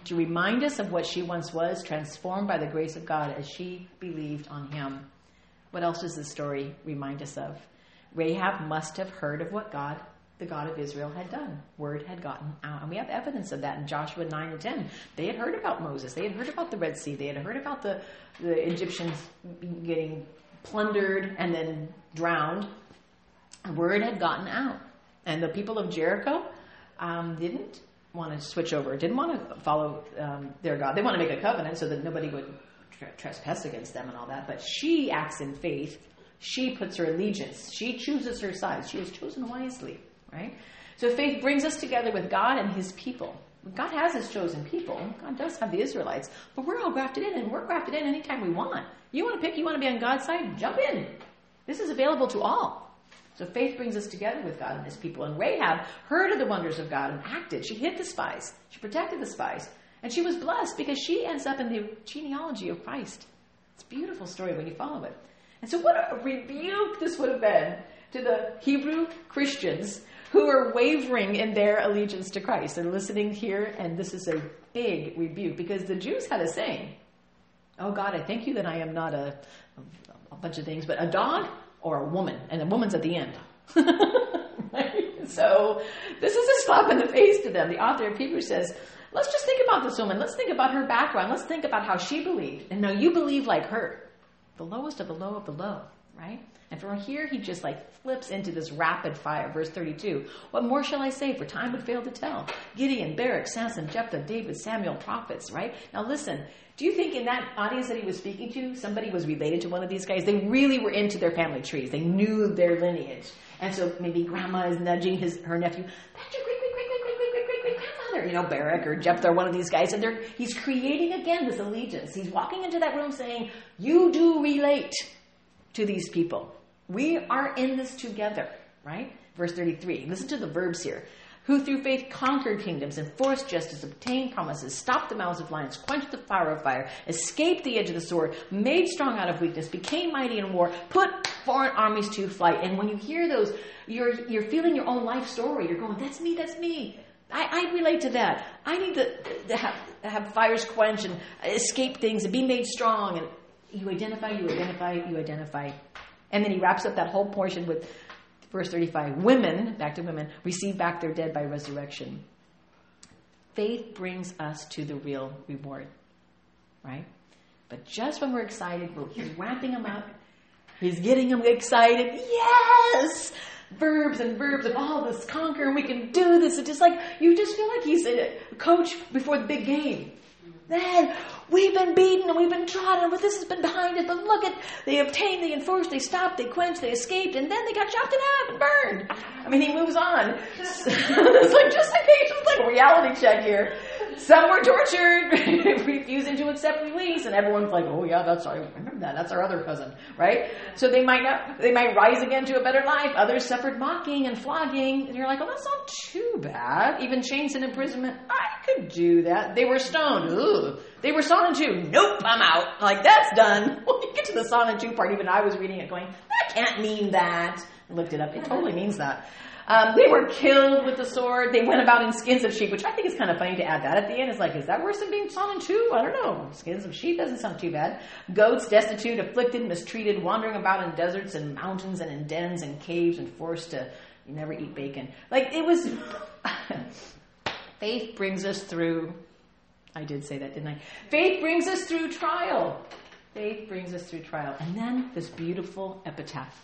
to remind us of what she once was, transformed by the grace of God as she believed on him. What else does this story remind us of? Rahab must have heard of what God, the God of Israel, had done. Word had gotten out. And we have evidence of that in Joshua nine and ten. They had heard about Moses. They had heard about the Red Sea. They had heard about the, the Egyptians getting plundered and then drowned. Word had gotten out. And the people of Jericho um, didn't want to switch over, didn't want to follow um, their God. They want to make a covenant so that nobody would tra- trespass against them and all that. But she acts in faith. She puts her allegiance. She chooses her side. She has chosen wisely, right? So faith brings us together with God and his people. God has his chosen people. God does have the Israelites. But we're all grafted in, and we're grafted in anytime we want. You want to pick, you want to be on God's side? Jump in. This is available to all. So faith brings us together with God and his people. And Rahab heard of the wonders of God and acted. She hid the spies. She protected the spies. And she was blessed because she ends up in the genealogy of Christ. It's a beautiful story when you follow it. And so what a rebuke this would have been to the Hebrew Christians who are wavering in their allegiance to Christ. They're listening here, and this is a big rebuke because the Jews had a saying, oh God, I thank you that I am not a, a bunch of things, but a dog or a woman, and a woman's at the end. Right? So this is a slap in the face to them. The author of Hebrews says, let's just think about this woman. Let's think about her background. Let's think about how she believed. And now you believe like her. The lowest of the low of the low, right? And from here, he just like flips into this rapid fire. Verse thirty-two. What more shall I say? For time would fail to tell. Gideon, Barak, Samson, Jephthah, David, Samuel, prophets, right? Now listen, do you think in that audience that he was speaking to, somebody was related to one of these guys? They really were into their family trees. They knew their lineage. And so maybe grandma is nudging his her nephew, that's your great, great, great, great, great, great, great, great grandfather. You know, Barak or Jephthah, one of these guys. And they're, he's creating again this allegiance. He's walking into that room saying, you do relate to these people. We are in this together, right? Verse thirty-three. Listen to the verbs here. Who through faith conquered kingdoms, enforced justice, obtained promises, stopped the mouths of lions, quenched the fire of fire, escaped the edge of the sword, made strong out of weakness, became mighty in war, put foreign armies to flight. And when you hear those, you're you're feeling your own life story. You're going, that's me, that's me. I, I relate to that. I need to, to have, have fires quenched and escape things and be made strong. And you identify, you identify, you identify. And then he wraps up that whole portion with verse thirty-five. Women, back to women, receive back their dead by resurrection. Faith brings us to the real reward, right? But just when we're excited, he's ramping them up. He's getting them excited. Yes! Verbs and verbs and all this conquer, and we can do this. It's just like, you just feel like he's a coach before the big game. Then we've been beaten and we've been trodden, but this has been behind us. But look at, they obtained, they enforced, they stopped, they quenched, they escaped, and then they got chopped in half and burned. I mean, he moves on. It's like, just in case, it's like a reality check here. Some were tortured, refusing to accept release, and everyone's like, oh yeah, that's, I remember that, that's our other cousin, right? So they might not, they might rise again to a better life. Others suffered mocking and flogging, and you're like, oh, that's not too bad. Even chains and imprisonment, I could do that. They were stoned. Ugh. They were sawn in two. Nope, I'm out. Like, that's done. When you get to the sawn in two part, even I was reading it going, that can't mean that. I looked it up. It totally means that. Um, they were killed with the sword. They went about in skins of sheep, which I think is kind of funny to add that at the end. It's like, is that worse than being sawn in two? I don't know. Skins of sheep doesn't sound too bad. Goats, destitute, afflicted, mistreated, wandering about in deserts and mountains and in dens and caves and forced to you never eat bacon. Like, it was... Faith brings us through... I did say that, didn't I? Faith brings us through trial. Faith brings us through trial. And then this beautiful epitaph.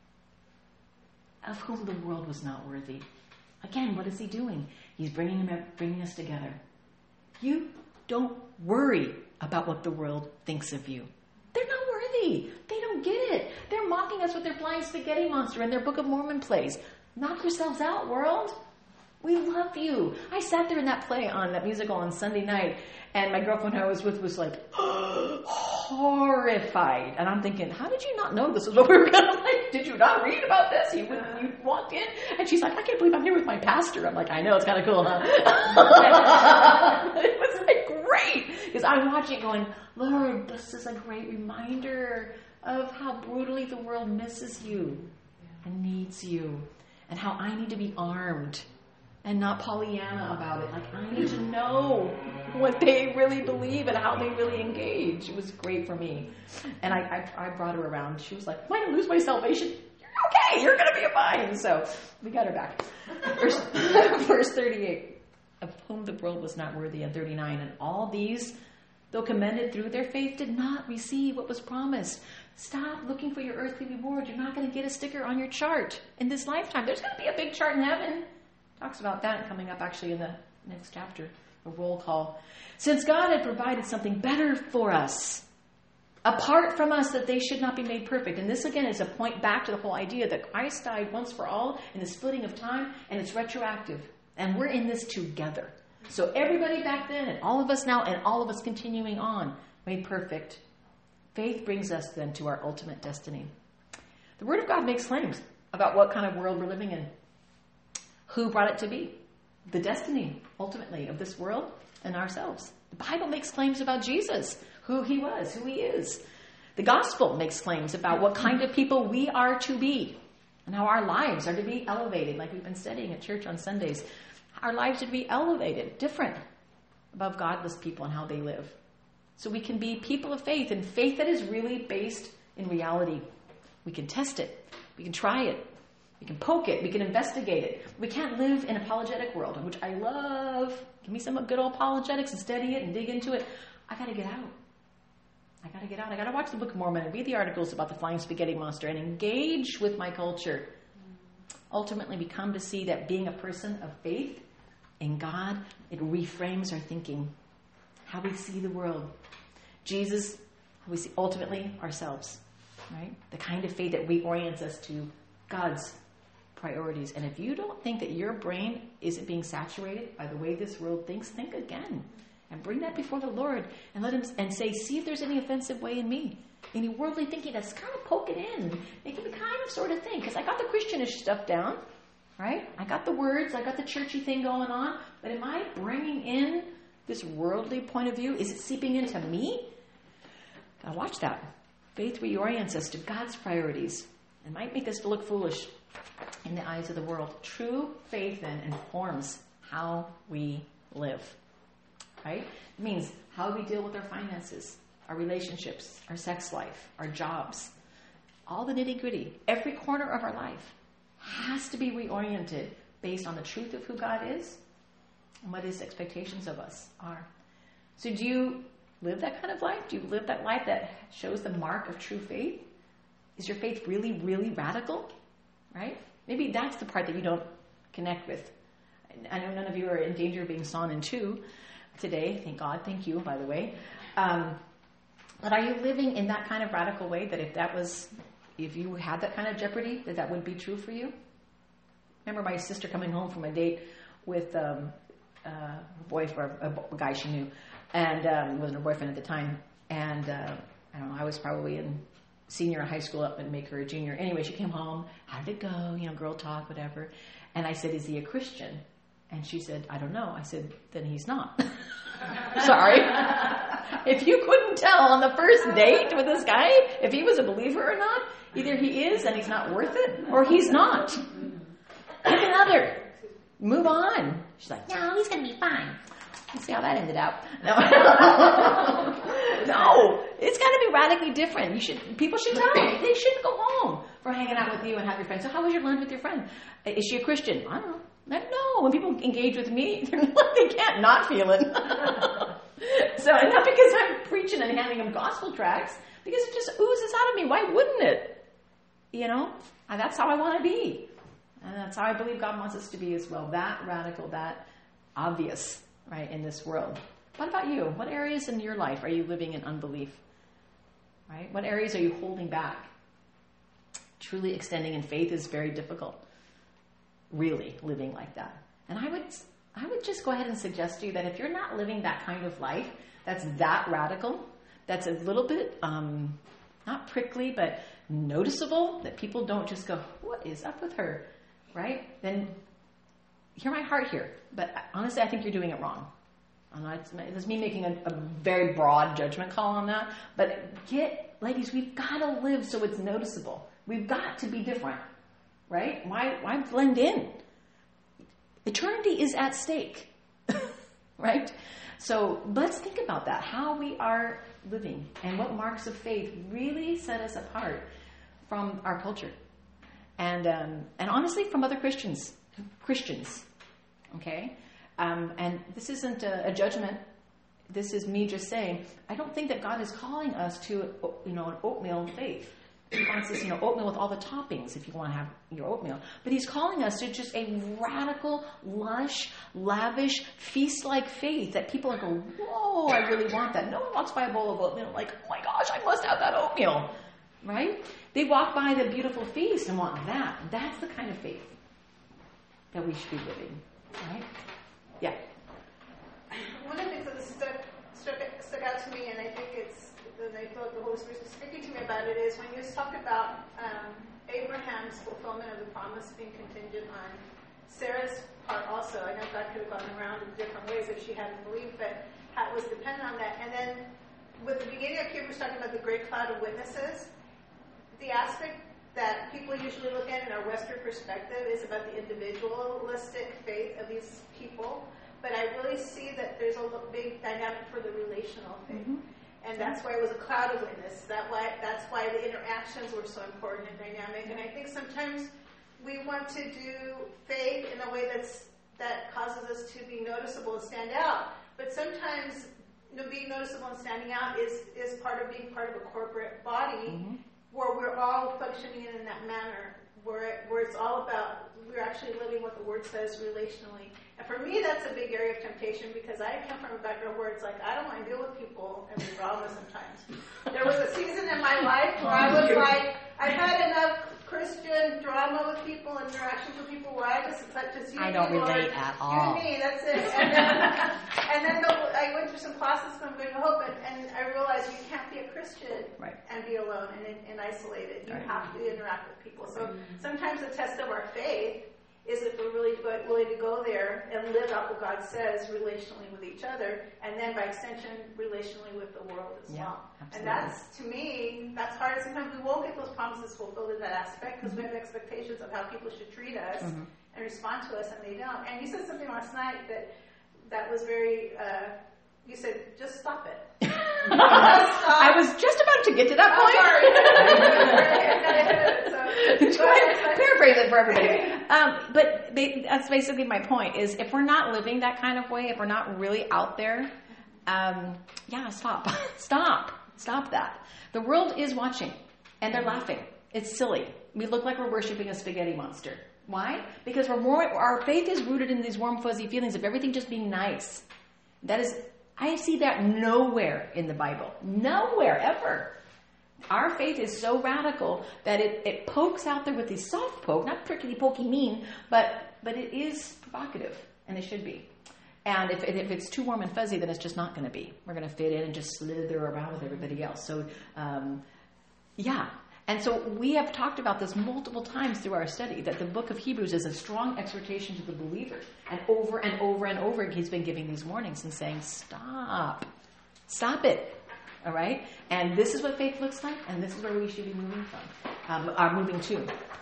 Of whom the world was not worthy. Again, what is he doing? He's bringing them, bringing us together. You don't worry about what the world thinks of you. They're not worthy. They don't get it. They're mocking us with their flying spaghetti monster and their Book of Mormon plays. Knock yourselves out, world. We love you. I sat there in that play on that musical on Sunday night, and my girlfriend I was with was like horrified. And I'm thinking, how did you not know this is what we were going to like? Did you not read about this? You you walked in, and she's like, I can't believe I'm here with my pastor. I'm like, I know, it's kind of cool, huh? It was like great because I'm watching, going, Lord, this is a great reminder of how brutally the world misses you and needs you, and how I need to be armed. and not Pollyanna about it. Like, I need to know what they really believe and how they really engage. It was great for me. And I, I, I brought her around. She was like, am I going to lose my salvation? You're okay. You're going to be fine. So we got her back. Verse, verse thirty-eight, of whom the world was not worthy, and thirty-nine, and all these, though commended through their faith, did not receive what was promised. Stop looking for your earthly reward. You're not going to get a sticker on your chart in this lifetime. There's going to be a big chart in heaven. Talks about that coming up actually in the next chapter, a roll call. Since God had provided something better for us, apart from us, that they should not be made perfect. And this again is a point back to the whole idea that Christ died once for all in the splitting of time, and it's retroactive. And we're in this together. So everybody back then and all of us now and all of us continuing on, made perfect. Faith brings us then to our ultimate destiny. The Word of God makes claims about what kind of world we're living in. Who brought it to be? The destiny, ultimately, of this world and ourselves. The Bible makes claims about Jesus, who he was, who he is. The gospel makes claims about what kind of people we are to be and how our lives are to be elevated, like we've been studying at church on Sundays. Our lives are to be elevated, different, above godless people and how they live. So we can be people of faith, and faith that is really based in reality. We can test it. We can try it. We can poke it. We can investigate it. We can't live in an apologetic world, which I love. Give me some good old apologetics and study it and dig into it. I got to get out. I got to get out. I got to watch the Book of Mormon and read the articles about the flying spaghetti monster and engage with my culture. Ultimately, we come to see that being a person of faith in God, it reframes our thinking, how we see the world. Jesus, how we see ultimately ourselves, right? The kind of faith that reorients us to God's priorities. And if you don't think that your brain isn't being saturated by the way this world thinks, think again and bring that before the Lord and let him and say, see if there's any offensive way in me, any worldly thinking that's kind of poking in, making me kind of sort of think, because I got the Christianish stuff down, right? I got the words, I got the churchy thing going on, but am I bringing in this worldly point of view? Is it seeping into me? Gotta watch that. Faith reorients us to God's priorities. It might make us look foolish in the eyes of the world. True faith then informs how we live, right? It means how we deal with our finances, our relationships, our sex life, our jobs, all the nitty-gritty. Every corner of our life has to be reoriented based on the truth of who God is and what his expectations of us are. So do you live that kind of life? Do you live that life that shows the mark of true faith? Is your faith really, really radical? Right? Maybe that's the part that you don't connect with. I know none of you are in danger of being sawn in two today. Thank God. Thank you, by the way. Um, but are you living in that kind of radical way that if that was, if you had that kind of jeopardy, that that would be true for you? Remember my sister coming home from a date with um, uh, a boyfriend, a guy she knew, and um, he wasn't her boyfriend at the time. And uh, I don't know, I was probably in senior in high school up and make her a junior. Anyway, she came home. How did it go? You know, girl talk, whatever. And I said, is he a Christian? And she said, I don't know. I said, then he's not. Sorry. If you couldn't tell on the first date with this guy if he was a believer or not, either he is and he's not worth it, or he's not. Pick another. Move on. She's like, no, he's going to be fine. Let's see how that ended up. No, no, it's got to be radically different. You should. People should tell. They shouldn't go home for hanging out with you and have your friends. So how was your lunch with your friend? Is she a Christian? I don't know. Like, no. When people engage with me, they're like, they can't not feel it. So, and not because I'm preaching and handing them gospel tracts, because it just oozes out of me. Why wouldn't it? You know, and that's how I want to be. And that's how I believe God wants us to be as well. That radical, that obvious, right, in this world. What about you? What areas in your life are you living in unbelief? Right? What areas are you holding back? Truly extending in faith is very difficult. Really living like that. And I would I would just go ahead and suggest to you that if you're not living that kind of life, that's that radical, that's a little bit, um, not prickly, but noticeable, that people don't just go, what is up with her? Right? Then hear my heart here. But honestly, I think you're doing it wrong. I'm not, it's me making a, a very broad judgment call on that. But get, ladies, we've got to live so it's noticeable. We've got to be different. Right? Why, why blend in? eternity is at stake, right? So let's think about that, how we are living and what marks of faith really set us apart from our culture. And um, and honestly, from other Christians, Christians, okay? Um, and this isn't a, a judgment. This is me just saying, I don't think that God is calling us to, you know, an oatmeal faith. He wants us, you know, oatmeal with all the toppings if you want to have your oatmeal. But he's calling us to just a radical, lush, lavish, feast-like faith that people are going, whoa, I really want that. No one walks by a bowl of oatmeal like, oh my gosh, I must have that oatmeal, right? They walk by the beautiful feast and want that. That's the kind of faith that we should be living, right? Yeah. One of the things that stuck, stuck, stuck out to me, and I think it's, and I feel like the Holy Spirit is speaking to me about it, is when you talk about um, Abraham's fulfillment of the promise being contingent on Sarah's part also. I know God could have gone around in different ways if she hadn't believed, but how it was dependent on that. And then with the beginning of Hebrews talking about the great cloud of witnesses, the aspect that people usually look at in our Western perspective is about the individualistic faith of these people. But I really see that there's a big dynamic for the relational faith. Mm-hmm. And that's why it was a cloud of witness. That why, that's why the interactions were so important and dynamic. And I think sometimes we want to do faith in a way that's that causes us to be noticeable and stand out. But sometimes, you know, being noticeable and standing out is, is part of being part of a corporate body mm-hmm. where we're all functioning in that manner, where where it's all about, we're actually living what the Word says relationally. And for me, that's a big area of temptation because I come from a background where it's like, I don't want to deal with people and the drama sometimes. There was a season in my life where I was like, I've had enough Christian drama with people and interactions with people where I just, just you I don't me, relate Lord, at you all. and me, that's it. And then, and then the, I went through some classes from Good Hope, and, and I realized you can't be a Christian right. and be alone and, and isolated. You right. have to interact with people. So sometimes the test of our faith is if we're really willing to go there and live out what God says relationally with each other, and then by extension, relationally with the world as yeah, well. Absolutely. And that's, to me, that's hard. Sometimes we won't get those promises fulfilled in that aspect because mm-hmm. we have expectations of how people should treat us mm-hmm. and respond to us, and they don't. And you said something last night that that was very, uh, you said, just stop it. Stop. I was just about to get to that point. Sorry. Paraphrase it for everybody. Um, but they, that's basically my point, is if we're not living that kind of way, if we're not really out there, um, yeah, stop. Stop. Stop that. The world is watching, and they're laughing. It's silly. We look like we're worshiping a spaghetti monster. Why? Because we're more, our faith is rooted in these warm, fuzzy feelings of everything just being nice. That is, I see that nowhere in the Bible. Nowhere, ever. Our faith is so radical that it, it pokes out there with these soft poke, not prickly, pokey, mean, but but it is provocative, and it should be. And if, if it's too warm and fuzzy, then it's just not going to be. We're going to fit in and just slither around with everybody else. So, um, yeah. And so we have talked about this multiple times through our study, that the book of Hebrews is a strong exhortation to the believer. And over and over and over, he's been giving these warnings and saying, stop. Stop it. All right? And this is what faith looks like, and this is where we should be moving from, um, are moving to.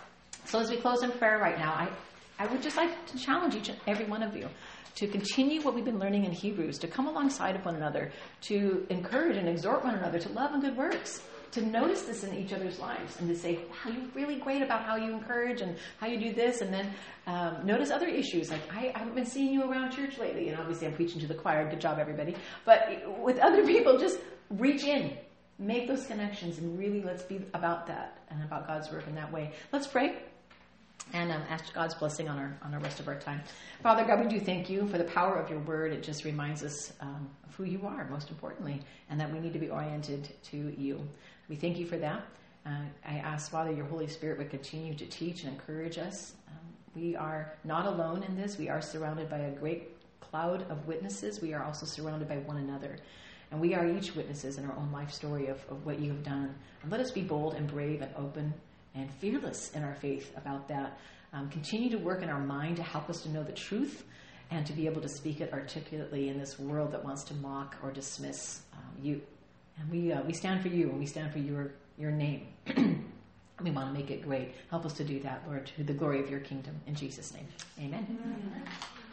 So as we close in prayer right now, I, I would just like to challenge each and every one of you to continue what we've been learning in Hebrews, to come alongside of one another, to encourage and exhort one another to love and good works, to notice this in each other's lives, and to say, wow, you're really great about how you encourage and how you do this, and then um, notice other issues, like, I, I haven't been seeing you around church lately, and obviously I'm preaching to the choir, good job everybody, but with other people, just reach in, make those connections, and really let's be about that, and about God's work in that way. Let's pray. And um, ask God's blessing on our on the rest of our time. Father God, we do thank you for the power of your word. It just reminds us um, of who you are, most importantly, and that we need to be oriented to you. We thank you for that. Uh, I ask, Father, your Holy Spirit would continue to teach and encourage us. Um, we are not alone in this. We are surrounded by a great cloud of witnesses. We are also surrounded by one another. And we are each witnesses in our own life story of, of what you have done. And let us be bold and brave and open and fearless in our faith about that. Um, continue to work in our mind to help us to know the truth and to be able to speak it articulately in this world that wants to mock or dismiss um, you. And we uh, we stand for you, and we stand for your your name. We want to make it great. Help us to do that, Lord, to the glory of your kingdom. In Jesus' name, amen. Amen.